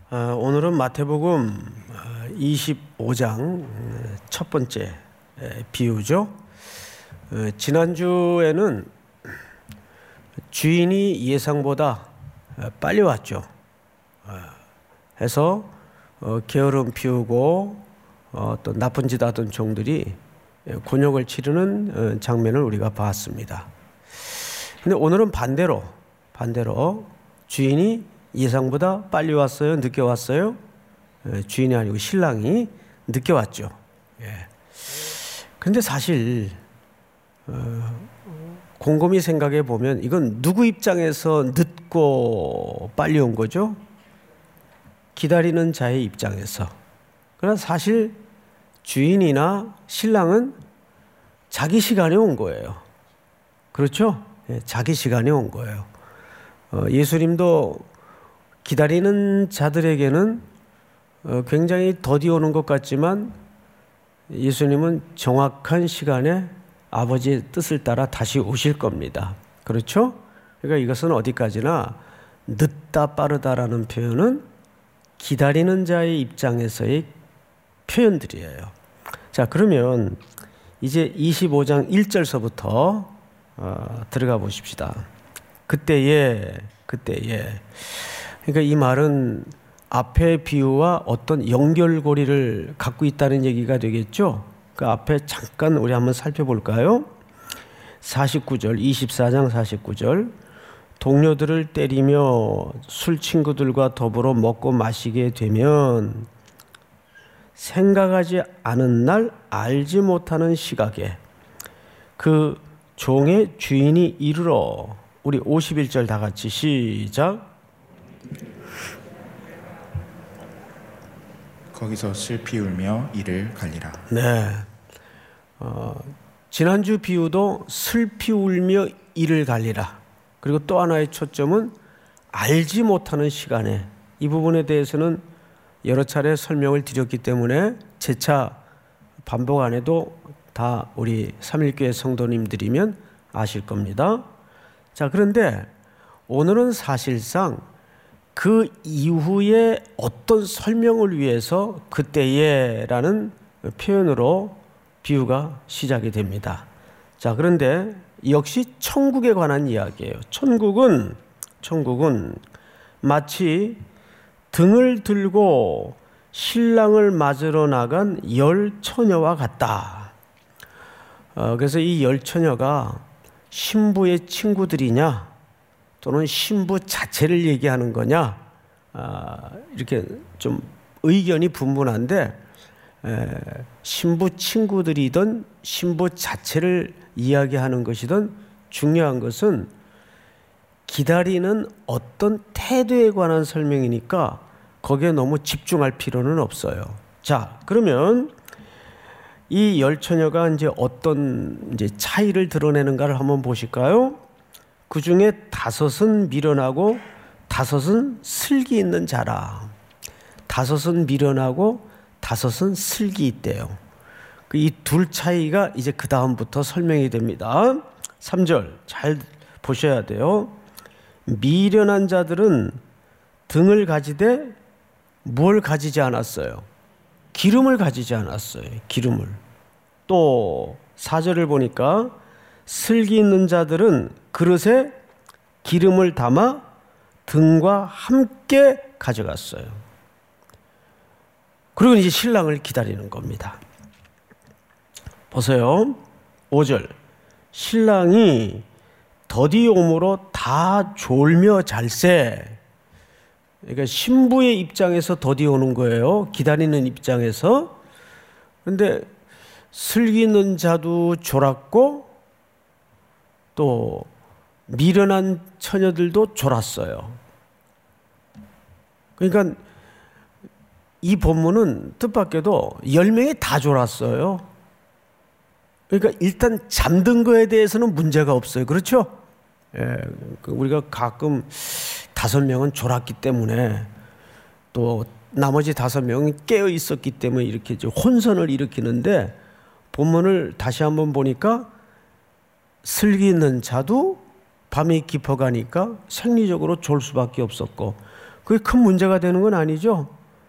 오늘은 마태복음 25장 첫 번째 비유죠. 지난주에는 주인이 예상보다 빨리 왔죠. 해서 게으름 피우고 또 나쁜 짓 하던 종들이 곤욕을 치르는 장면을 우리가 봤습니다. 근데 오늘은 반대로 주인이 예상보다 빨리 왔어요? 늦게 왔어요? 주인이 아니고 신랑이 늦게 왔죠. 근데 사실 곰곰이 생각해 보면 이건 누구 입장에서 늦고 빨리 온 거죠? 기다리는 자의 입장에서. 그러나 사실 주인이나 신랑은 자기 시간에 온 거예요. 그렇죠? 자기 시간에 온 거예요. 예수님도 기다리는 자들에게는 굉장히 더디 오는 것 같지만 예수님은 정확한 시간에 아버지의 뜻을 따라 다시 오실 겁니다. 그렇죠? 그러니까 이것은 어디까지나 늦다 빠르다라는 표현은 기다리는 자의 입장에서의 표현들이에요. 자, 그러면 이제 25장 1절서부터 들어가 보십시다. 그때에 그러니까 이 말은 앞의 비유와 어떤 연결고리를 갖고 있다는 얘기가 되겠죠. 그 앞에 잠깐 우리 한번 살펴볼까요? 49절, 24장 49절. 동료들을 때리며 술 친구들과 더불어 먹고 마시게 되면 생각하지 않은 날 알지 못하는 시각에 그 종의 주인이 이르러. 우리 51절 다 같이 시작. 거기서 슬피 울며 이를 갈리라. 네. 지난주 비유도 슬피 울며 이를 갈리라. 그리고 또 하나의 초점은 알지 못하는 시간에. 이 부분에 대해서는 여러 차례 설명을 드렸기 때문에 재차 반복 안 해도 다 우리 삼일교회 성도님들이면 아실 겁니다. 자, 그런데 오늘은 사실상 그 이후에 어떤 설명을 위해서 그때에라는 표현으로 비유가 시작이 됩니다. 자, 그런데 역시 천국에 관한 이야기예요. 천국은 마치 등을 들고 신랑을 맞으러 나간 열 처녀와 같다. 그래서 이 열 처녀가 신부의 친구들이냐 또는 신부 자체를 얘기하는 거냐, 이렇게 좀 의견이 분분한데 신부 친구들이든 신부 자체를 이야기하는 것이든 중요한 것은 기다리는 어떤 태도에 관한 설명이니까 거기에 너무 집중할 필요는 없어요. 자, 그러면 이 열 처녀가 어떤 차이를 드러내는가를 한번 보실까요? 그 중에 5은 미련하고 5은 슬기 있는 자라. 5은 미련하고 5은 슬기 있대요. 이 둘 차이가 이제 그 다음부터 설명이 됩니다. 3절 잘 보셔야 돼요. 미련한 자들은 등을 가지되 뭘 가지지 않았어요? 기름을 가지지 않았어요. 기름을. 또 4절을 보니까 슬기 있는 자들은 그릇에 기름을 담아 등과 함께 가져갔어요. 그리고 이제 신랑을 기다리는 겁니다. 보세요. 5절. 신랑이 더디 오므로 다 졸며 잘세. 그러니까 신부의 입장에서 더디 오는 거예요. 기다리는 입장에서. 그런데 슬기 있는 자도 졸았고 또 미련한 처녀들도 졸았어요. 그러니까 이 본문은 뜻밖에도 10명이 다 졸았어요. 그러니까 일단 잠든 거에 대해서는 문제가 없어요. 그렇죠? 우리가 가끔 5명은 졸았기 때문에 또 나머지 5명은 깨어 있었기 때문에 이렇게 혼선을 일으키는데, 본문을 다시 한번 보니까 슬기 있는 자도 밤이 깊어가니까 생리적으로 졸 수밖에 없었고, 그게 큰 문제가 되는 건 아니죠.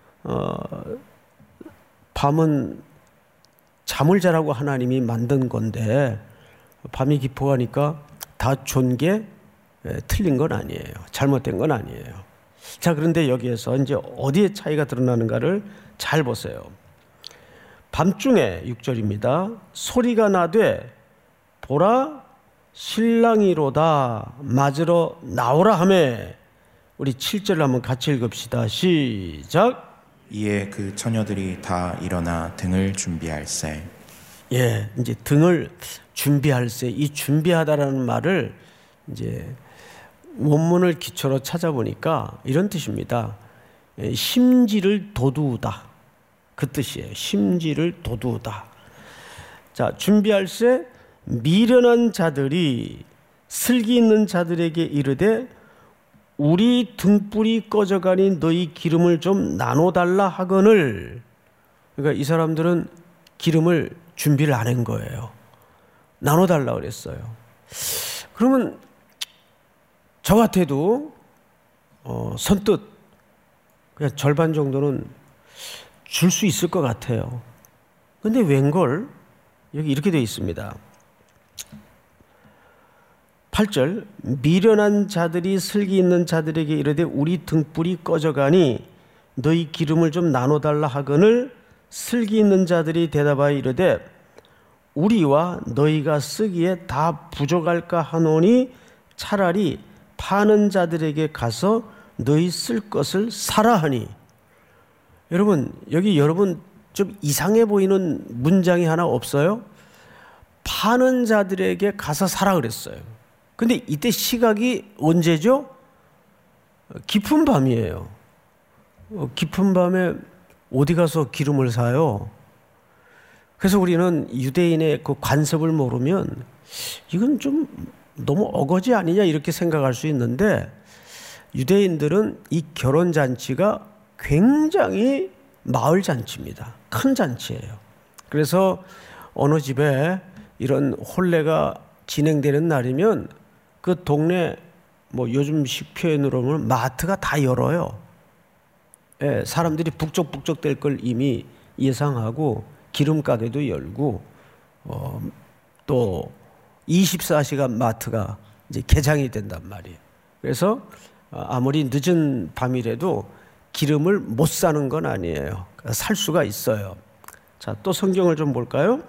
밤은 잠을 자라고 하나님이 만든 건데 밤이 깊어가니까 다 좋은 게 틀린 건 아니에요. 잘못된 건 아니에요. 자, 그런데 여기에서 이제 어디에 차이가 드러나는가를 잘 보세요. 밤중에 6절입니다. 소리가 나되 보라 신랑이로다 맞으러 나오라 하매. 우리 7절을 한번 같이 읽읍시다. 시작. 이에 그 처녀들이 다 일어나 등을 준비할세. 예, 이제 등을 준비할세. 이 준비하다라는 말을 이제 원문을 기초로 찾아보니까 이런 뜻입니다. 심지를 돋우다. 그 뜻이에요. 심지를 돋우다. 자, 준비할세. 미련한 자들이 슬기 있는 자들에게 이르되 우리 등불이 꺼져가니 너희 기름을 좀 나눠달라 하거늘. 그러니까 이 사람들은 기름을 준비를 안 한 거예요. 나눠달라 그랬어요. 그러면 저 같아도 선뜻 그냥 절반 정도는 줄 수 있을 것 같아요. 근데 웬걸 여기 이렇게 되어 있습니다. 8절 미련한 자들이 슬기 있는 자들에게 이르되 우리 등불이 꺼져가니 너희 기름을 좀 나눠달라 하거늘 슬기 있는 자들이 대답하여 이르되 우리와 너희가 쓰기에 다 부족할까 하노니 차라리 파는 자들에게 가서 너희 쓸 것을 사라 하니. 여러분 여기 좀 이상해 보이는 문장이 하나 없어요? 파는 자들에게 가서 사라 그랬어요. 근데 이때 시각이 언제죠? 깊은 밤이에요. 깊은 밤에 어디 가서 기름을 사요? 그래서 우리는 유대인의 그 관습을 모르면 이건 좀 너무 어거지 아니냐 이렇게 생각할 수 있는데 유대인들은 이 결혼잔치가 굉장히 마을 잔치입니다. 큰 잔치예요. 그래서 어느 집에 이런 혼례가 진행되는 날이면 그 동네 요즘식 표현으로 보면 마트가 다 열어요. 예, 사람들이 북적북적 될 걸 이미 예상하고 기름가게도 열고 또 24시간 마트가 이제 개장이 된단 말이에요. 그래서 아무리 늦은 밤이라도 기름을 못 사는 건 아니에요. 살 수가 있어요. 자, 또 성경을 좀 볼까요?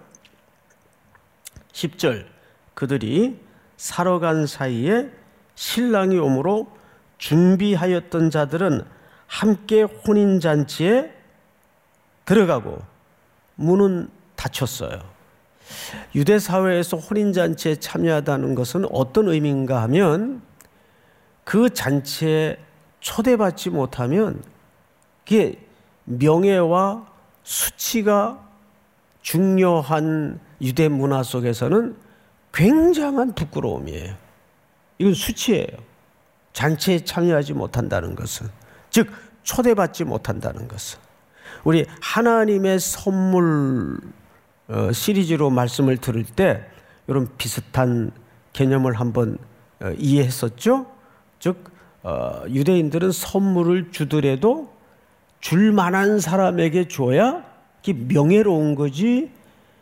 10절 그들이 사러 간 사이에 신랑이 오므로 준비하였던 자들은 함께 혼인잔치에 들어가고 문은 닫혔어요. 유대 사회에서 혼인잔치에 참여하다는 것은 어떤 의미인가 하면 그 잔치에 초대받지 못하면 그게 명예와 수치가 중요한 유대 문화 속에서는 굉장한 부끄러움이에요. 이건 수치예요. 잔치에 참여하지 못한다는 것은, 즉 초대받지 못한다는 것은. 우리 하나님의 선물 시리즈로 말씀을 들을 때 이런 비슷한 개념을 한번 이해했었죠. 즉 유대인들은 선물을 주더라도 줄 만한 사람에게 줘야 그게 명예로운 거지,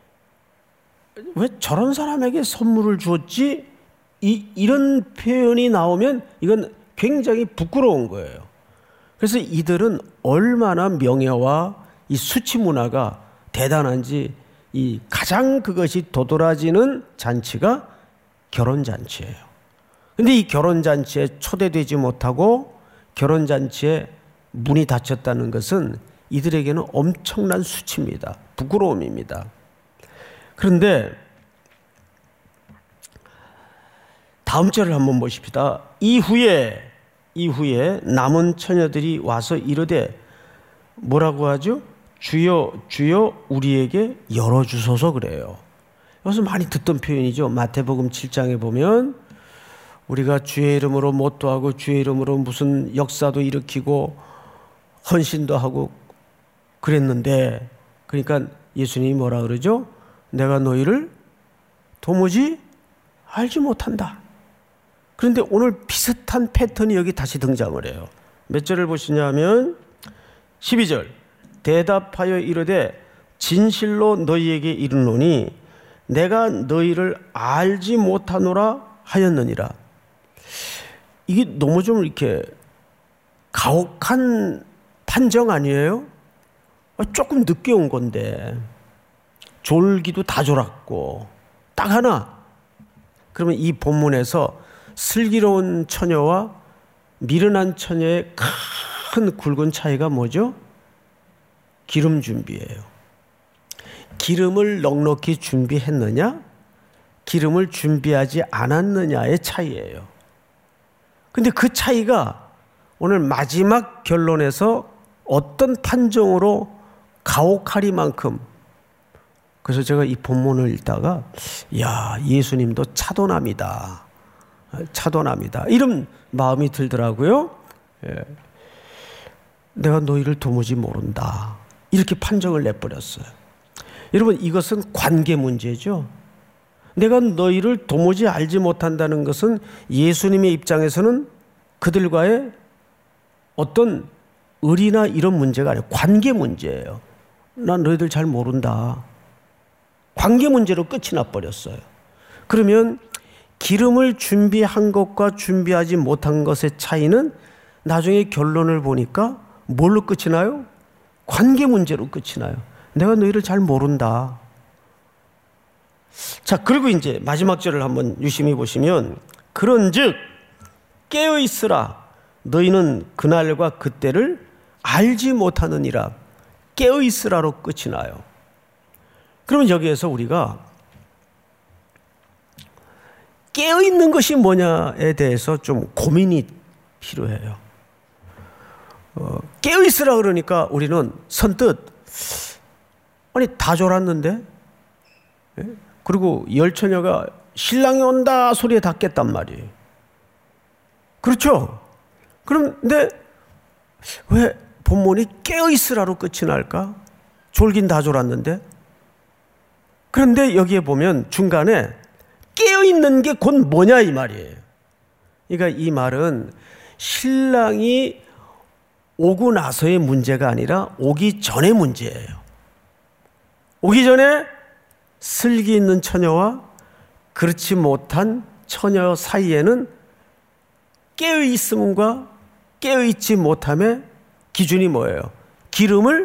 왜 저런 사람에게 선물을 주었지? 이런 표현이 나오면 이건 굉장히 부끄러운 거예요. 그래서 이들은 얼마나 명예와 이 수치 문화가 대단한지 이 가장 그것이 도드라지는 잔치가 결혼잔치예요. 근데 이 결혼잔치에 초대되지 못하고 결혼잔치에 문이 닫혔다는 것은 이들에게는 엄청난 수치입니다. 부끄러움입니다. 그런데 다음 절을 한번 보십시다. 이후에 남은 처녀들이 와서 이르되 뭐라고 하죠? 주여 주여 우리에게 열어주소서 그래요. 여기서 많이 듣던 표현이죠. 마태복음 7장에 보면 우리가 주의 이름으로 못도 하고 주의 이름으로 무슨 역사도 일으키고 헌신도 하고 그랬는데, 그러니까 예수님이 뭐라 그러죠? 내가 너희를 도무지 알지 못한다. 그런데 오늘 비슷한 패턴이 여기 다시 등장을 해요. 몇 절을 보시냐면 12절 대답하여 이르되 진실로 너희에게 이르노니 내가 너희를 알지 못하노라 하였느니라. 이게 너무 좀 이렇게 가혹한 판정 아니에요? 조금 늦게 온 건데 졸기도 다 졸았고 딱 하나. 그러면 이 본문에서 슬기로운 처녀와 미련한 처녀의 큰 굵은 차이가 뭐죠? 기름 준비예요. 기름을 넉넉히 준비했느냐, 기름을 준비하지 않았느냐의 차이예요. 근데 그 차이가 오늘 마지막 결론에서 어떤 판정으로 가혹하리만큼, 그래서 제가 이 본문을 읽다가 야, 예수님도 차도남이다. 차도남이다. 이런 마음이 들더라고요. 예. 내가 너희를 도무지 모른다. 이렇게 판정을 내버렸어요. 여러분, 이것은 관계 문제죠. 내가 너희를 도무지 알지 못한다는 것은 예수님의 입장에서는 그들과의 어떤 의리나 이런 문제가 아니에요. 관계 문제예요. 난 너희들 잘 모른다. 관계 문제로 끝이 나버렸어요. 그러면 기름을 준비한 것과 준비하지 못한 것의 차이는 나중에 결론을 보니까 뭘로 끝이 나요? 관계 문제로 끝이 나요. 내가 너희를 잘 모른다. 자, 그리고 이제 마지막 절을 한번 유심히 보시면 그런즉 깨어 있으라. 너희는 그날과 그때를 알지 못하느니라. 깨어 있으라로 끝이 나요. 그러면 여기에서 우리가 깨어 있는 것이 뭐냐에 대해서 좀 고민이 필요해요. 깨어 있으라 그러니까 우리는 선뜻 아니 다 졸았는데, 그리고 열처녀가 신랑이 온다 소리에 다 깼단 말이에요. 그렇죠? 그런데 왜 본문이 깨어 있으라로 끝이 날까? 졸긴 다 졸았는데. 그런데 여기에 보면 중간에 깨어 있는 게 곧 뭐냐 이 말이에요. 그러니까 이 말은 신랑이 오고 나서의 문제가 아니라 오기 전의 문제예요. 오기 전에 슬기 있는 처녀와 그렇지 못한 처녀 사이에는 깨어있음과 깨어있지 못함의 기준이 뭐예요? 기름을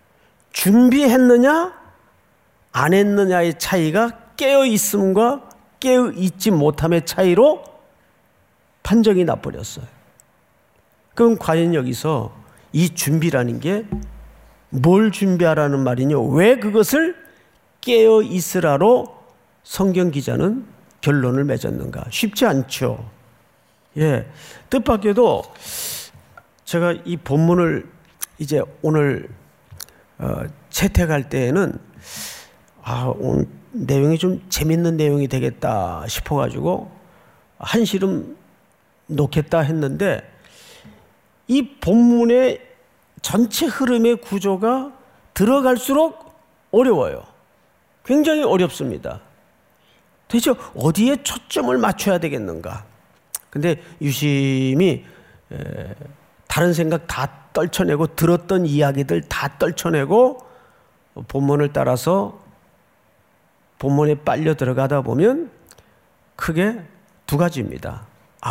준비했느냐 안 했느냐의 차이가 깨어있음과 깨어있지 못함의 차이로 판정이 나버렸어요. 그럼 과연 여기서 이 준비라는 게 뭘 준비하라는 말이냐? 왜 그것을 깨어 있으라로 성경 기자는 결론을 맺었는가? 쉽지 않죠. 예, 뜻밖에도 제가 이 본문을 이제 오늘 채택할 때에는 오늘 내용이 좀 재밌는 내용이 되겠다 싶어가지고 한시름 놓겠다 했는데 이 본문의 전체 흐름의 구조가 들어갈수록 어려워요. 굉장히 어렵습니다. 도대체 어디에 초점을 맞춰야 되겠는가? 근데 유심히 다른 생각 다 떨쳐내고 들었던 이야기들 다 떨쳐내고 본문을 따라서 본문에 빨려 들어가다 보면 크게 두 가지입니다.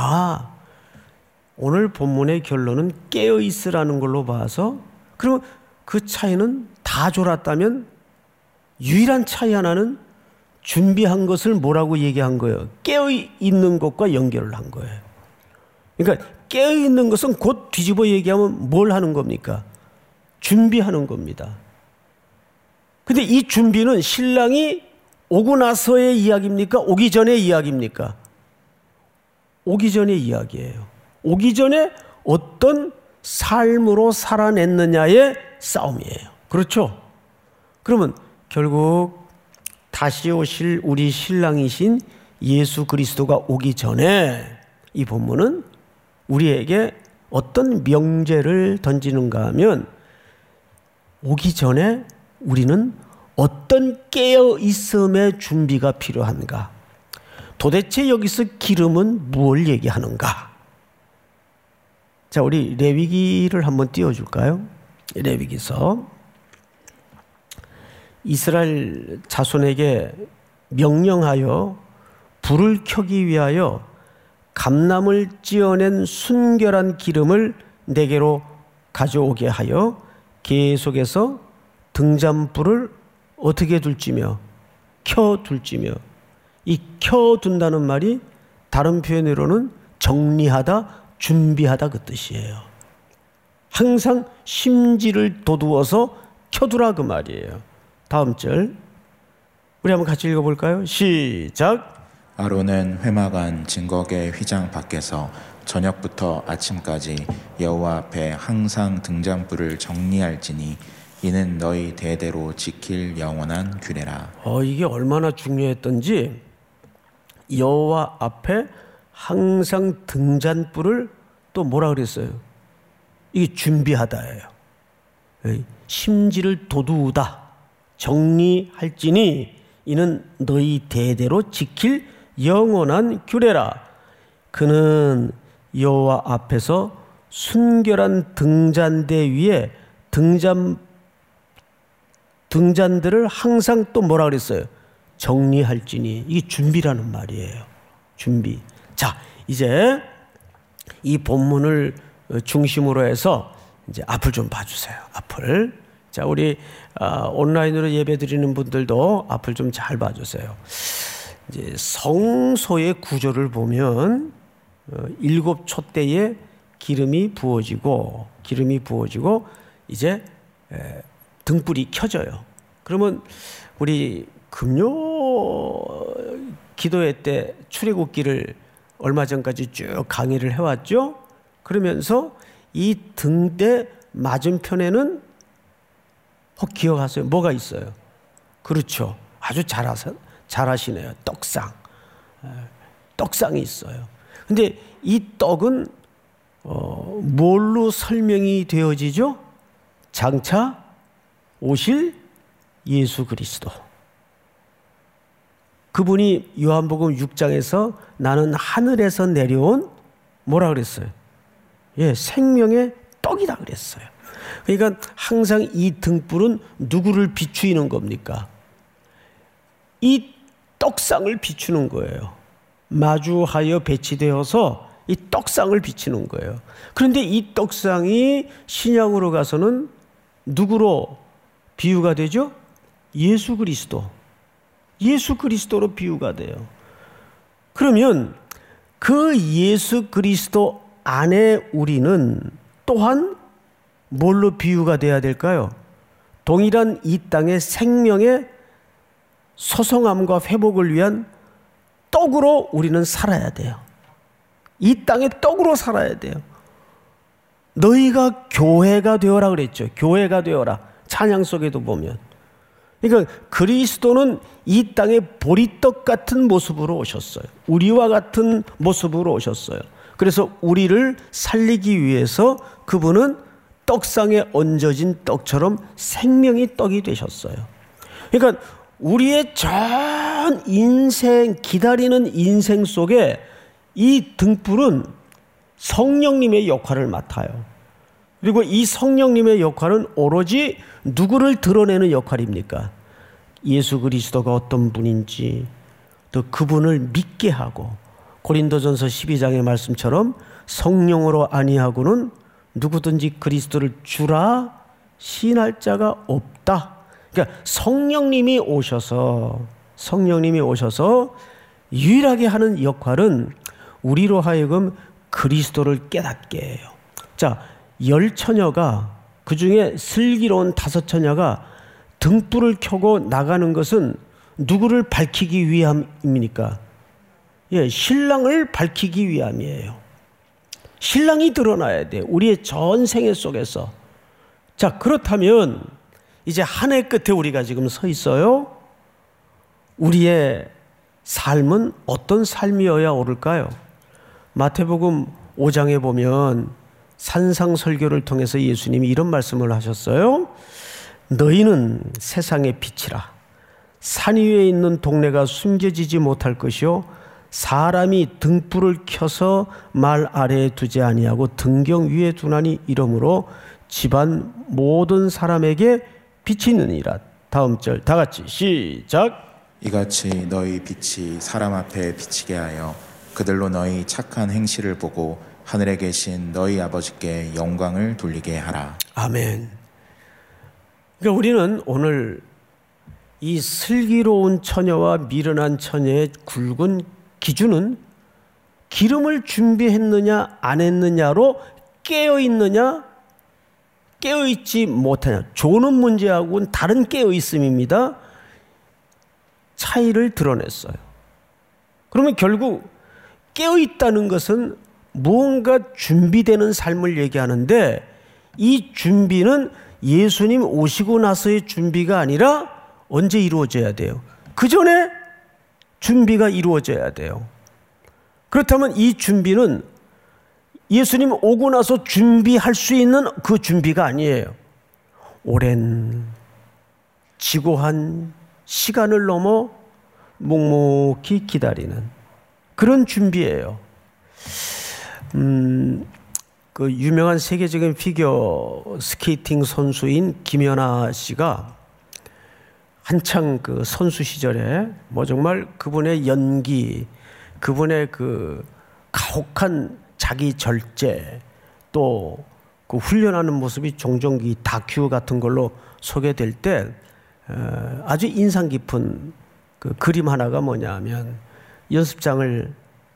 오늘 본문의 결론은 깨어 있으라는 걸로 봐서, 그러면 그 차이는 다 졸았다면 유일한 차이 하나는 준비한 것을 뭐라고 얘기한 거예요? 깨어 있는 것과 연결을 한 거예요. 그러니까 깨어 있는 것은 곧 뒤집어 얘기하면 뭘 하는 겁니까? 준비하는 겁니다. 근데 이 준비는 신랑이 오고 나서의 이야기입니까? 오기 전의 이야기입니까? 오기 전의 이야기예요. 오기 전에 어떤 삶으로 살아냈느냐의 싸움이에요. 그렇죠? 그러면 결국 다시 오실 우리 신랑이신 예수 그리스도가 오기 전에 이 본문은 우리에게 어떤 명제를 던지는가 하면 오기 전에 우리는 어떤 깨어있음의 준비가 필요한가? 도대체 여기서 기름은 무엇을 얘기하는가? 자, 우리 레위기를 한번 띄워줄까요? 레위기서. 이스라엘 자손에게 명령하여 불을 켜기 위하여 감람을 찧어낸 순결한 기름을 내게로 가져오게 하여 계속해서 등잔불을 어떻게 둘지며 켜둘지며, 이 켜둔다는 말이 다른 표현으로는 정리하다, 준비하다 그 뜻이에요. 항상 심지를 돋우어서 켜두라 그 말이에요. 다음 절 우리 한번 같이 읽어볼까요? 시작. 아론은 회막안 증거계 휘장 밖에서 저녁부터 아침까지 여호와 앞에 항상 등잔불을 정리할지니 이는 너희 대대로 지킬 영원한 규례라. 이게 얼마나 중요했던지, 여호와 앞에 항상 등잔불을 또 뭐라 그랬어요? 이게 준비하다예요. 심지를 돋우다, 정리할지니 이는 너희 대대로 지킬 영원한 규례라. 그는 여호와 앞에서 순결한 등잔대 위에 등잔들을 항상 또 뭐라 그랬어요? 정리할지니. 이게 준비라는 말이에요. 준비. 자, 이제 이 본문을 중심으로 해서 이제 앞을 좀 봐주세요. 앞을. 자, 우리 온라인으로 예배 드리는 분들도 앞을 좀 잘 봐주세요. 이제 성소의 구조를 보면 7 촛대에 기름이 부어지고 이제 등불이 켜져요. 그러면 우리 금요 기도회 때 출애굽기를 얼마 전까지 쭉 강의를 해왔죠. 그러면서 이 등대 맞은편에는 기억하세요? 뭐가 있어요? 그렇죠. 아주 잘하시네요. 떡상이 있어요. 근데 이 떡은 뭘로 설명이 되어지죠? 장차 오실 예수 그리스도. 그분이 요한복음 6장에서 나는 하늘에서 내려온 뭐라 그랬어요? 생명의 떡이다 그랬어요. 그러니까 항상 이 등불은 누구를 비추이는 겁니까? 이 떡상을 비추는 거예요. 마주하여 배치되어서 이 떡상을 비추는 거예요. 그런데 이 떡상이 신약으로 가서는 누구로 비유가 되죠? 예수 그리스도로 비유가 돼요. 그러면 그 예수 그리스도 안에 우리는 또한 뭘로 비유가 돼야 될까요? 동일한 이 땅의 생명의 소성함과 회복을 위한 떡으로 우리는 살아야 돼요. 이 땅의 떡으로 살아야 돼요. 너희가 교회가 되어라 그랬죠. 교회가 되어라. 찬양 속에도 보면. 그러니까 그리스도는 이 땅에 보리떡 같은 모습으로 오셨어요. 우리와 같은 모습으로 오셨어요. 그래서 우리를 살리기 위해서 그분은 떡상에 얹어진 떡처럼 생명의 떡이 되셨어요. 그러니까 우리의 전 인생, 기다리는 인생 속에 이 등불은 성령님의 역할을 맡아요. 그리고 이 성령님의 역할은 오로지 누구를 드러내는 역할입니까? 예수 그리스도가 어떤 분인지, 또 그분을 믿게 하고, 고린도전서 12장의 말씀처럼 성령으로 아니하고는 누구든지 그리스도를 주라 시인할 자가 없다. 그러니까 성령님이 오셔서 유일하게 하는 역할은 우리로 하여금 그리스도를 깨닫게 해요. 자, 10처녀가, 그 중에 슬기로운 5처녀가 등불을 켜고 나가는 것은 누구를 밝히기 위함입니까? 신랑을 밝히기 위함이에요. 신랑이 드러나야 돼. 우리의 전 생애 속에서. 자, 그렇다면 이제 한 해 끝에 우리가 지금 서 있어요. 우리의 삶은 어떤 삶이어야 옳을까요? 마태복음 5장에 보면 산상설교를 통해서 예수님이 이런 말씀을 하셨어요. 너희는 세상의 빛이라. 산 위에 있는 동네가 숨겨지지 못할 것이요 사람이 등불을 켜서 말 아래에 두지 아니하고 등경 위에 두나니 이러므로 집안 모든 사람에게 빛이 있느니라. 다음 절 다 같이 시작. 이같이 너희 빛이 사람 앞에 비치게 하여 그들로 너희 착한 행실을 보고 하늘에 계신 너희 아버지께 영광을 돌리게 하라. 아멘. 그러니까 우리는 오늘 이 슬기로운 처녀와 미련한 처녀의 굵은 기준은 기름을 준비했느냐 안 했느냐로 깨어있느냐 깨어있지 못하냐, 조는 문제하고는 다른 깨어있음입니다. 차이를 드러냈어요. 그러면 결국 깨어있다는 것은 무언가 준비되는 삶을 얘기하는데, 이 준비는 예수님 오시고 나서의 준비가 아니라 언제 이루어져야 돼요? 그 전에 준비가 이루어져야 돼요. 그렇다면 이 준비는 예수님 오고 나서 준비할 수 있는 그 준비가 아니에요. 오랜 지고한 시간을 넘어 묵묵히 기다리는 그런 준비예요. 그 유명한 세계적인 피겨 스케이팅 선수인 김연아 씨가 한창 그 선수 시절에 정말 그분의 연기, 그분의 그 가혹한 자기 절제, 또 그 훈련하는 모습이 종종 이 다큐 같은 걸로 소개될 때 아주 인상 깊은 그 그림 하나가 뭐냐면, 연습장을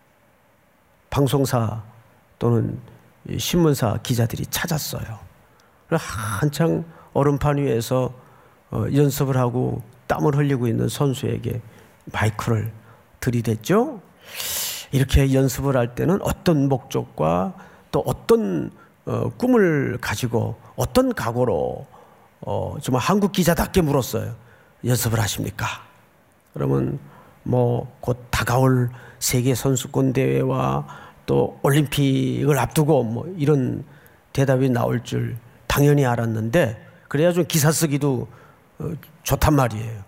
방송사 또는 신문사 기자들이 찾았어요. 한창 얼음판 위에서 연습을 하고 땀을 흘리고 있는 선수에게 마이크를 들이댔죠. 이렇게 연습을 할 때는 어떤 목적과 또 어떤 꿈을 가지고 어떤 각오로 정말 한국 기자답게 물었어요. 연습을 하십니까? 그러면 곧 다가올 세계 선수권 대회와 또 올림픽을 앞두고 이런 대답이 나올 줄 당연히 알았는데, 그래야 좀 기사 쓰기도 좋단 말이에요.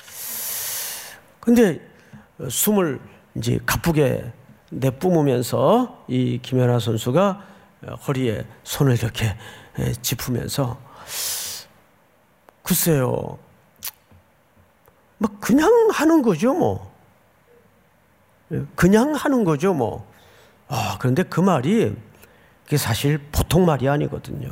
근데 숨을 이제 가쁘게 내뿜으면서 이 김연아 선수가 허리에 손을 이렇게 짚으면서, 글쎄요, 그냥 하는 거죠, 그냥 하는 거죠, 그런데 그 말이 그게 사실 보통 말이 아니거든요.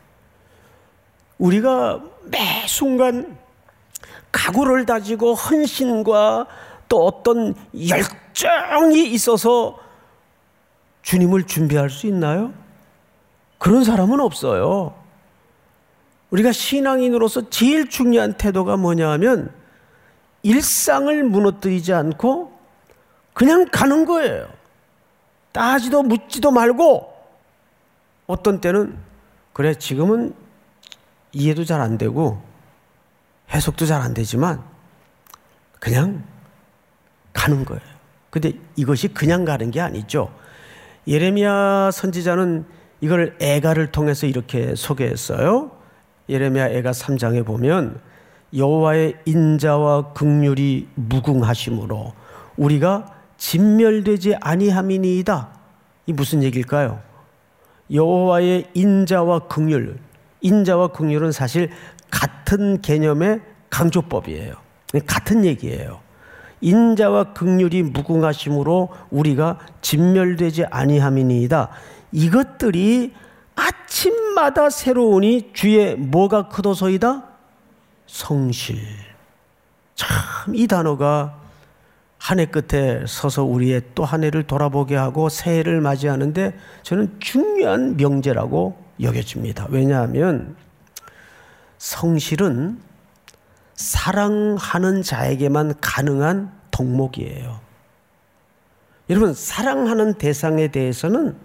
우리가 매 순간 각오를 다지고 헌신과 또 어떤 열정이 있어서 주님을 준비할 수 있나요? 그런 사람은 없어요. 우리가 신앙인으로서 제일 중요한 태도가 뭐냐 하면, 일상을 무너뜨리지 않고 그냥 가는 거예요. 따지도 묻지도 말고, 어떤 때는 그래 지금은 이해도 잘 안 되고 해석도 잘 안 되지만 그냥 가는 거예요. 근데 이것이 그냥 가는 게 아니죠. 예레미야 선지자는 이걸 애가를 통해서 이렇게 소개했어요. 예레미야 애가 3장에 보면, 여호와의 인자와 긍휼이 무궁하심으로 우리가 진멸되지 아니함이니이다. 이 무슨 얘기일까요? 여호와의 인자와 긍휼, 인자와 긍휼은 사실 같은 개념의 강조법이에요. 같은 얘기예요. 인자와 긍휼이 무궁하심으로 우리가 진멸되지 아니함이니이다. 이것들이 아침마다 새로우니 주의 뭐가 크도소이다? 성실. 참 이 단어가 한 해 끝에 서서 우리의 또 한 해를 돌아보게 하고 새해를 맞이하는데 저는 중요한 명제라고 여겨집니다. 왜냐하면 성실은 사랑하는 자에게만 가능한 덕목이에요. 여러분, 사랑하는 대상에 대해서는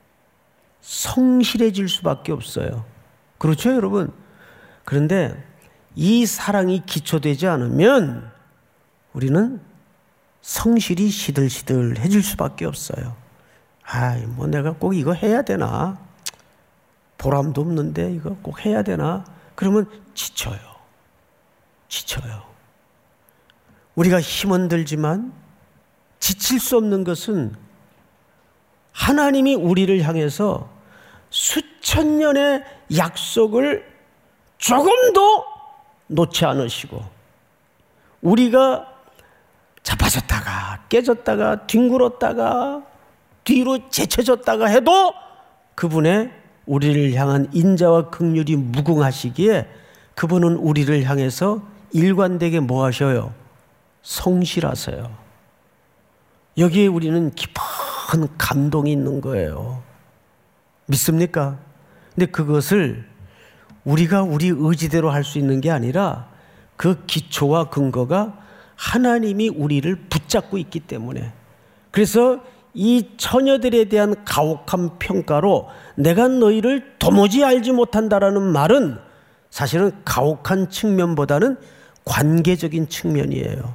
성실해질 수밖에 없어요. 그렇죠, 여러분? 그런데 이 사랑이 기초되지 않으면 우리는 성실이 시들시들해질 수밖에 없어요. 내가 꼭 이거 해야 되나? 보람도 없는데 이거 꼭 해야 되나? 그러면 지쳐요. 우리가 힘은 들지만 지칠 수 없는 것은 하나님이 우리를 향해서 수천 년의 약속을 조금도 놓지 않으시고, 우리가 자빠졌다가 깨졌다가 뒹굴었다가 뒤로 제쳐졌다가 해도 그분의 우리를 향한 인자와 긍휼이 무궁하시기에 그분은 우리를 향해서 일관되게 뭐 하셔요? 성실하세요. 여기에 우리는 깊은 감동이 있는 거예요. 믿습니까? 근데 그것을 우리가 우리 의지대로 할 수 있는 게 아니라 그 기초와 근거가 하나님이 우리를 붙잡고 있기 때문에, 그래서 이 처녀들에 대한 가혹한 평가로 내가 너희를 도무지 알지 못한다라는 말은 사실은 가혹한 측면보다는 관계적인 측면이에요.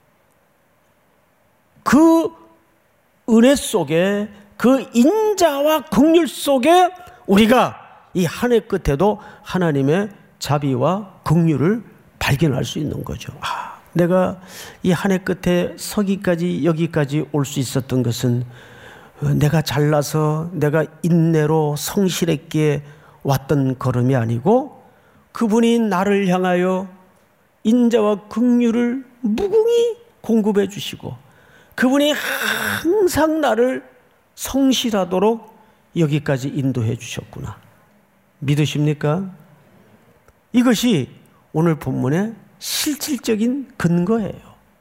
그 은혜 속에, 그 인자와 긍휼 속에 우리가 이 한 해 끝에도 하나님의 자비와 긍휼을 발견할 수 있는 거죠. 내가 이 한 해 끝에 서기까지 여기까지 올 수 있었던 것은 내가 잘나서 내가 인내로 성실했기에 왔던 걸음이 아니고 그분이 나를 향하여 인자와 긍휼을 무궁히 공급해 주시고 그분이 항상 나를 성실하도록 여기까지 인도해 주셨구나. 믿으십니까? 이것이 오늘 본문의 실질적인 근거예요.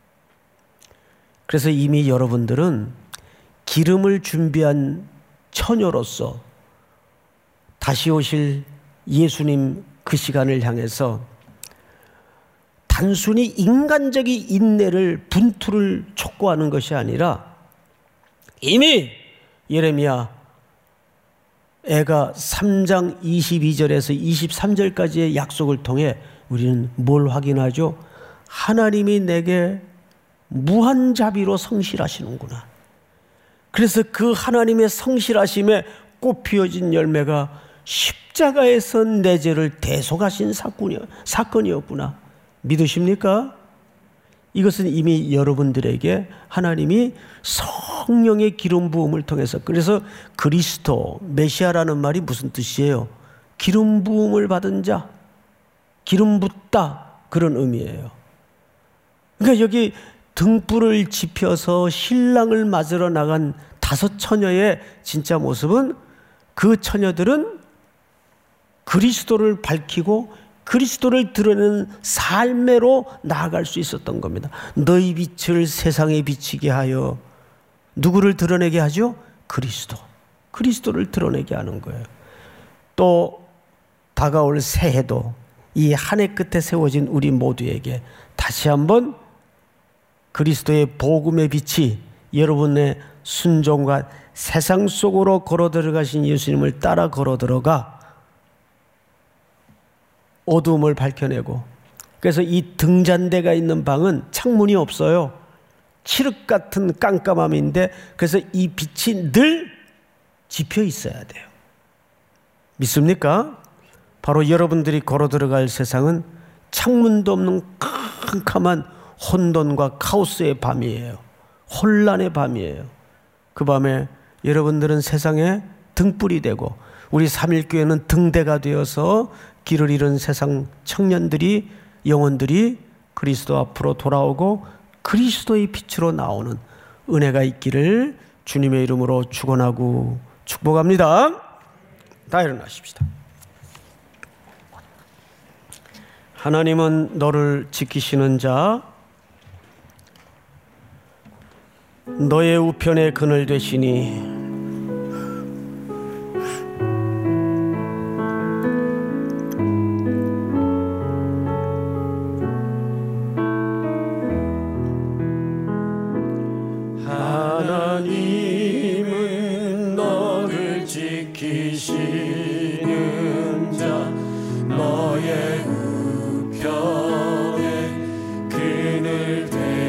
그래서 이미 여러분들은 기름을 준비한 처녀로서 다시 오실 예수님 그 시간을 향해서 단순히 인간적인 인내를 분투를 촉구하는 것이 아니라 이미 예레미야 애가 3장 22절에서 23절까지의 약속을 통해 우리는 뭘 확인하죠? 하나님이 내게 무한자비로 성실하시는구나. 그래서 그 하나님의 성실하심에 꽃피어진 열매가 십자가에서 내 죄를 대속하신 사건이었구나. 믿으십니까? 이것은 이미 여러분들에게 하나님이 성령의 기름 부음을 통해서, 그래서 그리스도, 메시아라는 말이 무슨 뜻이에요? 기름 부음을 받은 자, 기름 붓다, 그런 의미예요. 그러니까 여기 등불을 지펴서 신랑을 맞으러 나간 5 처녀의 진짜 모습은, 그 처녀들은 그리스도를 밝히고 그리스도를 드러내는 삶으로 나아갈 수 있었던 겁니다. 너희 빛을 세상에 비치게 하여 누구를 드러내게 하죠? 그리스도. 그리스도를 드러내게 하는 거예요. 또 다가올 새해도 이 한 해 끝에 세워진 우리 모두에게 다시 한번 그리스도의 복음의 빛이 여러분의 순종과 세상 속으로 걸어 들어가신 예수님을 따라 걸어 들어가 어두움을 밝혀내고, 그래서 이 등잔대가 있는 방은 창문이 없어요. 칠흑 같은 깜깜함인데, 그래서 이 빛이 늘 지펴 있어야 돼요. 믿습니까? 바로 여러분들이 걸어 들어갈 세상은 창문도 없는 캄캄한 혼돈과 카오스의 밤이에요. 혼란의 밤이에요. 그 밤에 여러분들은 세상에 등불이 되고, 우리 삼일교회는 등대가 되어서 길을 잃은 세상 청년들이, 영혼들이 그리스도 앞으로 돌아오고 그리스도의 빛으로 나오는 은혜가 있기를 주님의 이름으로 축원하고 축복합니다. 다 일어나십시다. 하나님은 너를 지키시는 자, 너의 우편에 그늘 되시니 하나님은 너를 지키시는 자, 너의 우편에 그늘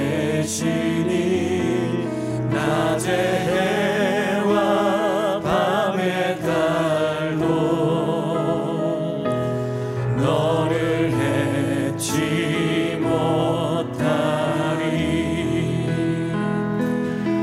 되시니 낮에 해와 밤의 달도 너를 해치 못하리.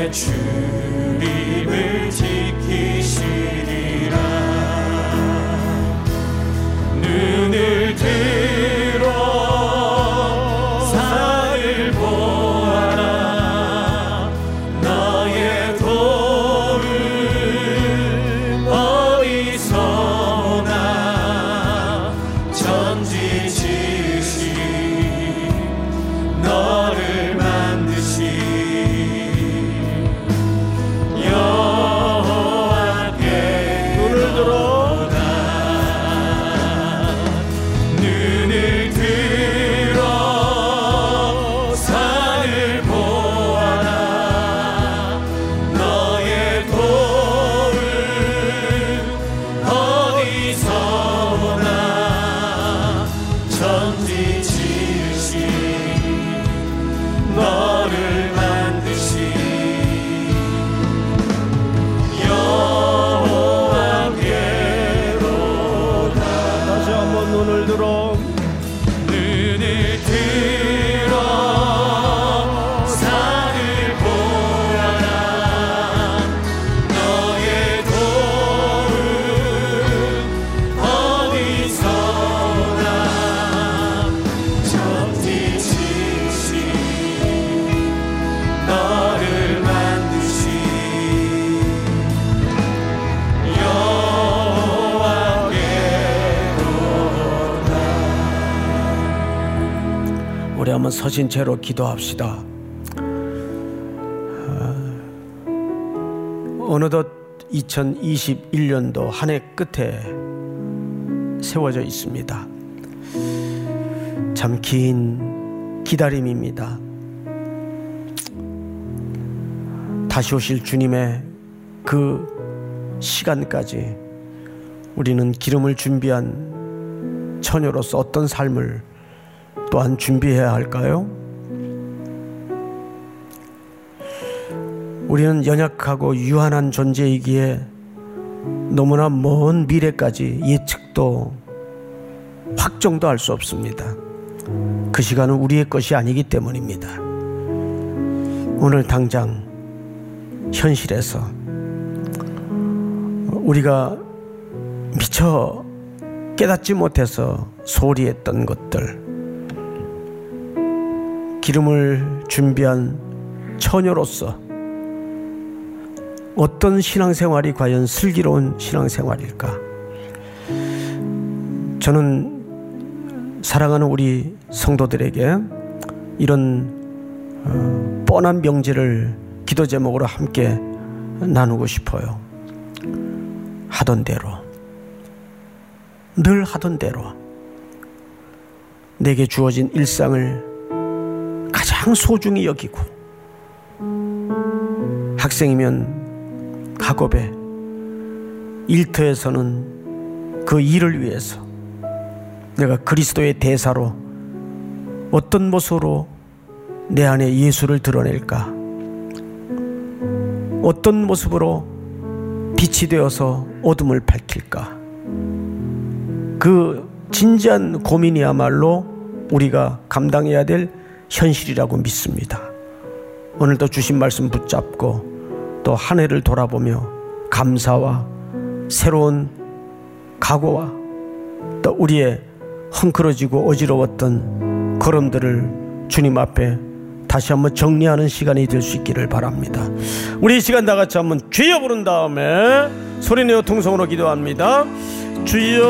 주님을 지키시리라. 눈을 들어 산을 보아라. 너의 도움 어디서 오나. 천지 지으신 너를 만드신 여호와께 눈을 들어오다. 눈을 들어 산을 보아라. 너의 도움 어디서 오나. 천지 지으신 너를 만드신 여호와께로다. 다시 한번 눈을 들어 눈을 들어 산을 보아라. 너의 도움 어디서 오나. 천지 지으신 너를 만드신 여호와께로다. 우리 한번 서신 채로 기도합시다. 어느덧 2021년도 한 해 끝에 세워져 있습니다. 참 긴 기다림입니다. 다시 오실 주님의 그 시간까지 우리는 기름을 준비한 처녀로서 어떤 삶을 또한 준비해야 할까요? 우리는 연약하고 유한한 존재이기에 너무나 먼 미래까지 예측도 확정도 할 수 없습니다. 그 시간은 우리의 것이 아니기 때문입니다. 오늘 당장 현실에서 우리가 미처 깨닫지 못해서 소홀히 했던 것들, 기름을 준비한 처녀로서 어떤 신앙생활이 과연 슬기로운 신앙생활일까? 저는 사랑하는 우리 성도들에게 이런 뻔한 명제를 기도 제목으로 함께 나누고 싶어요. 하던 대로, 늘 하던 대로 내게 주어진 일상을 가장 소중히 여기고, 학생이면 학업에, 일터에서는 그 일을 위해서 내가 그리스도의 대사로 어떤 모습으로 내 안에 예수를 드러낼까? 어떤 모습으로 빛이 되어서 어둠을 밝힐까? 그 진지한 고민이야말로 우리가 감당해야 될 현실이라고 믿습니다. 오늘도 주신 말씀 붙잡고 또 한 해를 돌아보며 감사와 새로운 각오와 또 우리의 헝클어지고 어지러웠던 걸음들을 주님 앞에 다시 한번 정리하는 시간이 될 수 있기를 바랍니다. 우리 이 시간 다 같이 한번 주여 부른 다음에 소리내어 통성으로 기도합니다. 주여,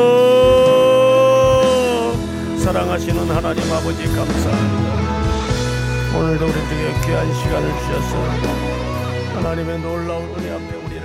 사랑하시는 하나님 아버지 감사합니다. 오늘도 우리에게 귀한 시간을 주셔서 하나님의 놀라운 은혜 앞에 우리